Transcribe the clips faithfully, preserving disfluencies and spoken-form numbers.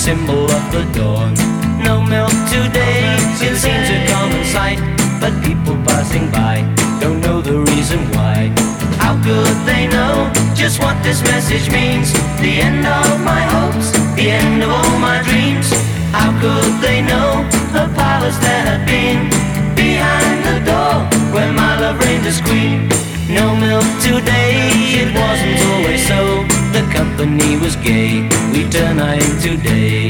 symbol of the dawn. No milk today, it seems a common sight, but people passing by don't know the reason why. How could they know just what this message means? The end of my hopes, the end of all my dreams. How could they know a palace there had been behind the door where my love reigned as queen? No milk today, it wasn't always so. The company was gay, we turn night today.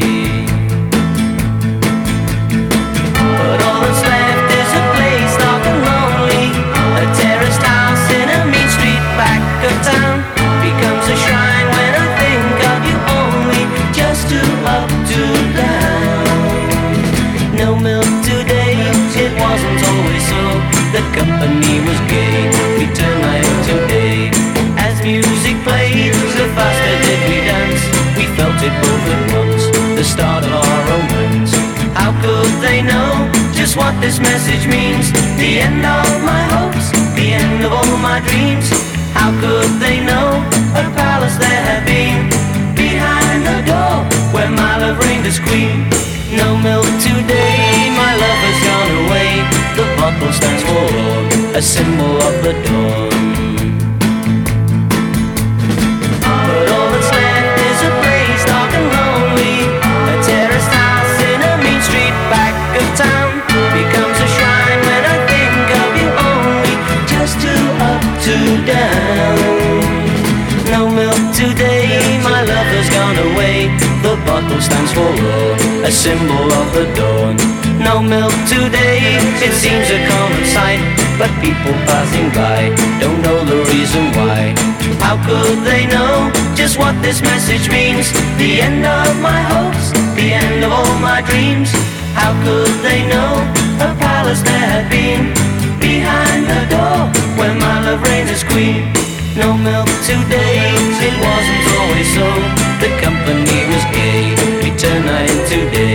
But all that's left is a place dark and lonely. A terraced house in a mean street back of town becomes a shrine when I think of you only. Just two up, two down. No milk today, it wasn't always so. The company was gay, we turn night today. As music played, the faster did we dance. We felt it both at once, the start of our romance. How could they know just what this message means? The end of my hopes, the end of all my dreams. How could they know a palace there had been behind the door where my love reigned as queen? No milk today, my love has gone away. The bottle stands for Lord, a symbol of the dawn. But all that's left is a place dark and lonely. A terraced house in a mean street back of town becomes a shrine when I think of you only. Just two up, two down. No milk today, my love has gone away. The bottle stands for Lord, a symbol of the dawn. No milk today, it seems a common sight, but people passing by don't know the reason why. How could they know just what this message means? The end of my hopes, the end of all my dreams. How could they know a palace there had been behind the door where my love reigns as queen? No milk today, it wasn't always so. The company was gay, we turn night today.